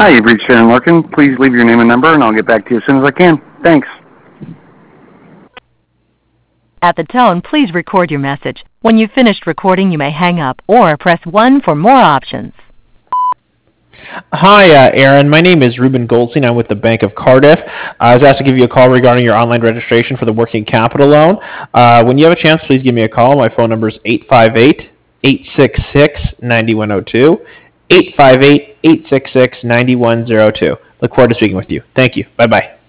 Hi, you've reached Aaron Larkin. Please leave your name and number, and I'll get back to you as soon as I can. Thanks. At the tone, please record your message. When you've finished recording, you may hang up or press 1 for more options. Hi, Aaron. My name is Ruben Goldstein. I'm with the Bank of Cardiff. I was asked to give you a call regarding your online registration for the working capital loan. When you have a chance, please give me a call. My phone number is 858-866-9102, 858-866-9102. Look forward to speaking with you. Thank you. Bye-bye.